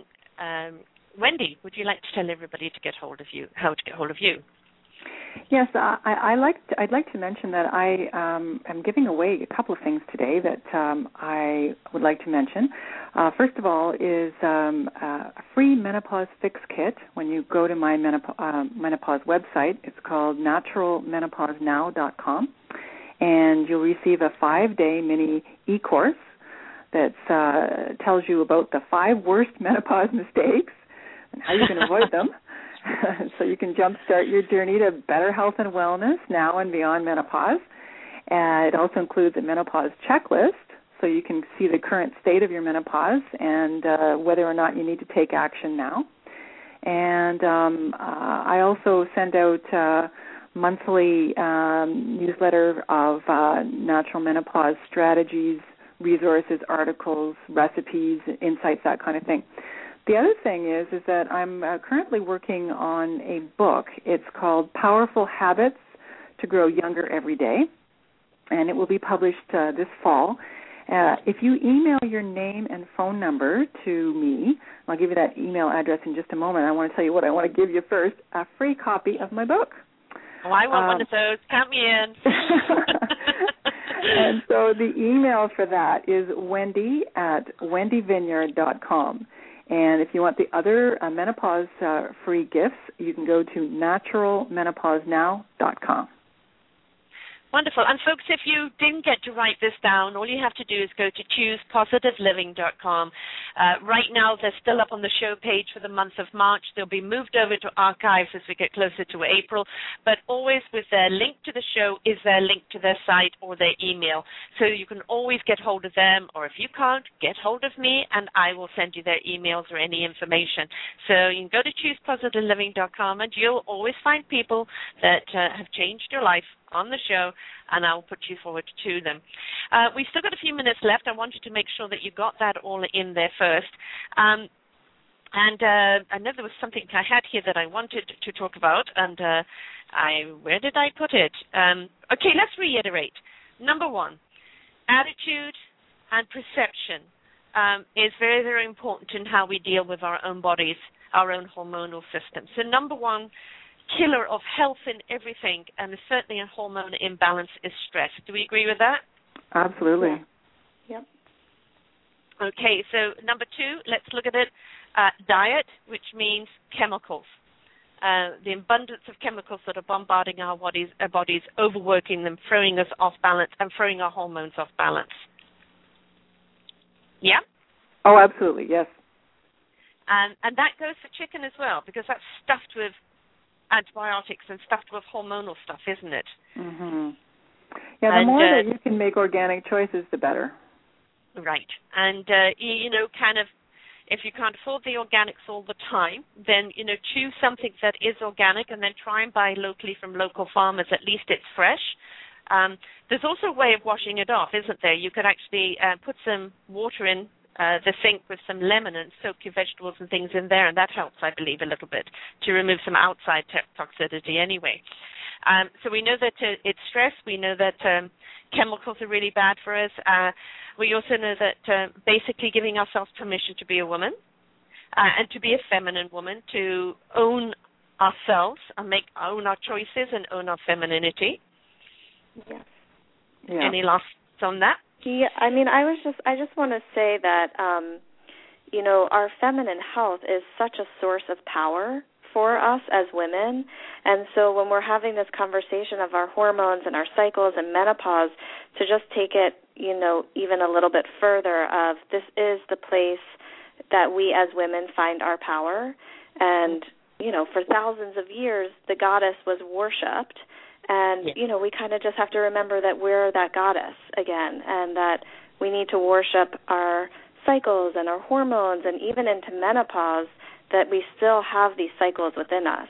Wendy, would you like to tell everybody to get hold of you, how to get hold of you? Yes, I'd like to mention that I am giving away a couple of things today that I would like to mention. First of all is a free menopause fix kit. When you go to my menopause website, it's called naturalmenopausenow.com, and you'll receive a 5-day mini e-course that tells you about the 5 worst menopause mistakes and how you can avoid them. So you can jumpstart your journey to better health and wellness now and beyond menopause. It also includes a menopause checklist, so you can see the current state of your menopause and whether or not you need to take action now. And I also send out monthly newsletter of natural menopause strategies, resources, articles, recipes, insights, that kind of thing. The other thing is that I'm currently working on a book. It's called Powerful Habits to Grow Younger Every Day, and it will be published this fall. If you email your name and phone number to me, I'll give you that email address in just a moment. I want to tell you what I want to give you first, a free copy of my book. Oh, I want one of those. Count me in. And so the email for that is wendy@wendyvineyard.com. And if you want the other menopause free gifts, you can go to naturalmenopausenow.com. Wonderful. And, folks, if you didn't get to write this down, all you have to do is go to choosepositiveliving.com. Right now, they're still up on the show page for the month of March. They'll be moved over to archives as we get closer to April. But always with their link to the show is their link to their site or their email. So you can always get hold of them, or if you can't, get hold of me, and I will send you their emails or any information. So you can go to choosepositiveliving.com, and you'll always find people that have changed your life on the show, and I'll put you forward to them. We've still got a few minutes left. I wanted to make sure that you got that all in there first. And I know there was something I had here that I wanted to talk about, and where did I put it? Okay, let's reiterate. Number 1, attitude and perception is very, very important in how we deal with our own bodies, our own hormonal system. So number 1, killer of health in everything, and certainly a hormone imbalance, is stress. Do we agree with that? Absolutely. Yeah. Yep. Okay, so number 2, let's look at it. Diet, which means chemicals. The abundance of chemicals that are bombarding our bodies, overworking them, throwing us off balance, and throwing our hormones off balance. Yeah? Oh, absolutely, yes. And that goes for chicken as well, because that's stuffed with antibiotics and stuffed with hormonal stuff, isn't it? Mm-hmm. Yeah, the more that you can make organic choices, the better. Right. And, kind of, if you can't afford the organics all the time, then, choose something that is organic and then try and buy locally from local farmers. At least it's fresh. There's also a way of washing it off, isn't there? You could actually put some water in the sink with some lemon and soak your vegetables and things in there, and that helps, I believe, a little bit to remove some outside toxicity anyway. So we know that it's stress. We know that chemicals are really bad for us. We also know that basically giving ourselves permission to be a woman and to be a feminine woman, to own ourselves and own our choices and own our femininity. Yes. Yeah. Any last thoughts on that? Yeah, I mean, I just want to say that, our feminine health is such a source of power for us as women. And so when we're having this conversation of our hormones and our cycles and menopause, to just take it, even a little bit further of this is the place that we as women find our power. And, for thousands of years, the goddess was worshipped. And, we kind of just have to remember that we're that goddess again, and that we need to worship our cycles and our hormones, and even into menopause, that we still have these cycles within us.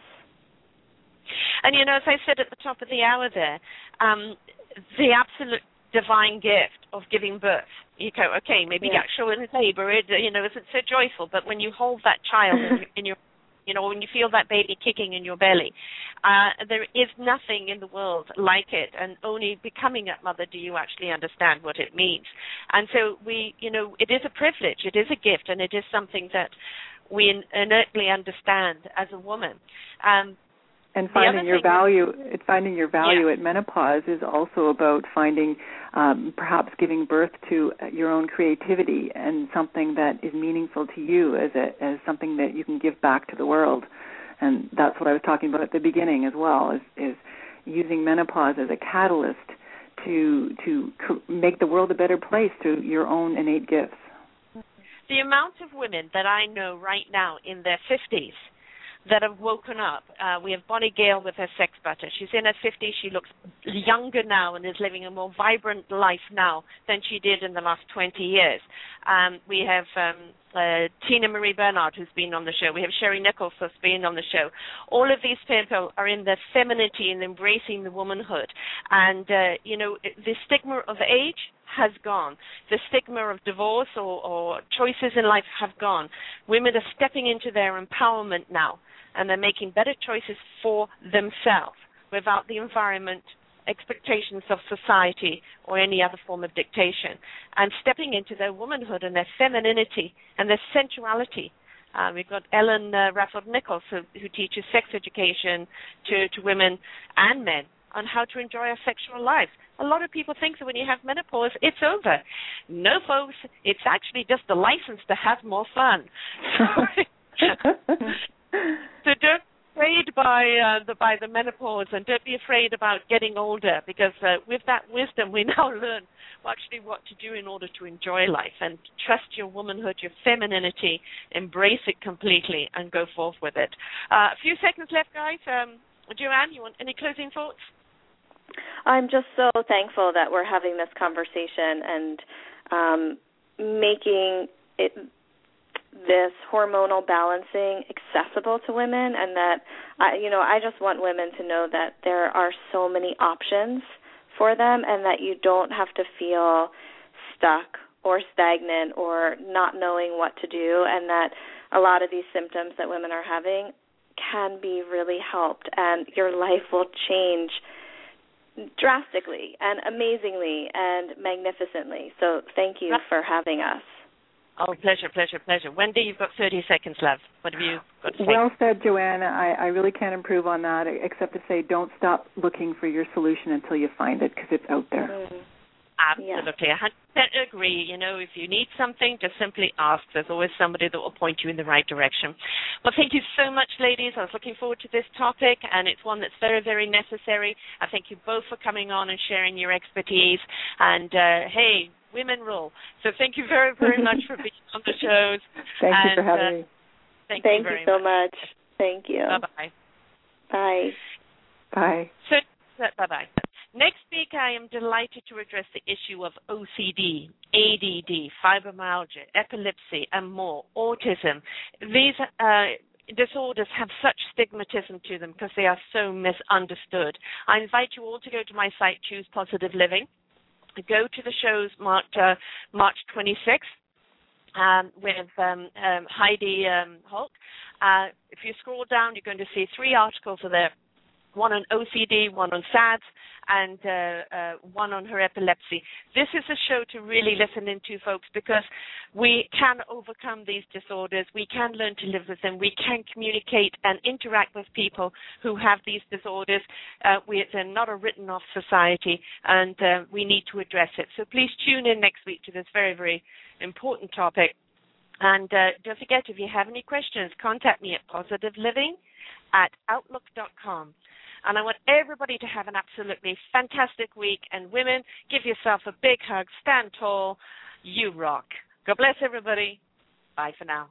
And, as I said at the top of the hour there, the absolute divine gift of giving birth. You go, okay, maybe actual in labor, it isn't so joyful, but when you hold that child in your when you feel that baby kicking in your belly, there is nothing in the world like it, and only becoming that mother do you actually understand what it means. And so it is a privilege, it is a gift, and it is something that we innately understand as a woman. And finding your value at menopause is also about finding, perhaps giving birth to your own creativity and something that is meaningful to you as something that you can give back to the world. And that's what I was talking about at the beginning as well, is using menopause as a catalyst to make the world a better place through your own innate gifts. The amount of women that I know right now in their 50s that have woken up. We have Bonnie Gale with her sex butter. She's in her 50s. She looks younger now and is living a more vibrant life now than she did in the last 20 years. We have Tina Marie Bernard, who's been on the show. We have Sherry Nichols, who's been on the show. All of these people are in their femininity and embracing the womanhood. And, the stigma of age has gone. The stigma of divorce or choices in life have gone. Women are stepping into their empowerment now, and they're making better choices for themselves without the environment, expectations of society, or any other form of dictation, and stepping into their womanhood and their femininity and their sensuality. We've got Ellen Rafford-Nichols, who teaches sex education to women and men on how to enjoy our sexual life. A lot of people think that when you have menopause, it's over. No, folks, it's actually just a license to have more fun. So don't be afraid by the menopause, and don't be afraid about getting older, because with that wisdom, we now learn actually what to do in order to enjoy life and trust your womanhood, your femininity, embrace it completely, and go forth with it. A few seconds left, guys. Joanne, you want any closing thoughts? I'm just so thankful that we're having this conversation and making this hormonal balancing accessible to women, and that I just want women to know that there are so many options for them, and that you don't have to feel stuck or stagnant or not knowing what to do, and that a lot of these symptoms that women are having can be really helped, and your life will change drastically and amazingly and magnificently. So thank you for having us. Oh, pleasure. Wendy, you've got 30 seconds left. What have you got to say? Well said, Joanna. I really can't improve on that, except to say don't stop looking for your solution until you find it, because it's out there. Mm-hmm. Absolutely. I 100% agree. If you need something, just simply ask. There's always somebody that will point you in the right direction. Well, thank you so much, ladies. I was looking forward to this topic, and it's one that's very, very necessary. I thank you both for coming on and sharing your expertise. And, hey, women rule. So thank you very, very much for being on the show. Thank you for having me. Thank you so much. Thank you. Bye-bye. Bye. Bye. So, bye-bye. Next week, I am delighted to address the issue of OCD, ADD, fibromyalgia, epilepsy, and more, autism. These disorders have such stigmatism to them because they are so misunderstood. I invite you all to go to my site, Choose Positive Living. Go to the shows marked March 26th with Heidi Hulk. If you scroll down, you're going to see 3 articles there. One on OCD, one on SADS, and one on her epilepsy. This is a show to really listen into, folks, because we can overcome these disorders. We can learn to live with them. We can communicate and interact with people who have these disorders. They're not a written-off society, and we need to address it. So please tune in next week to this very, very important topic. And don't forget, if you have any questions, contact me at positiveliving@outlook.com. And I want everybody to have an absolutely fantastic week. And women, give yourself a big hug. Stand tall. You rock. God bless everybody. Bye for now.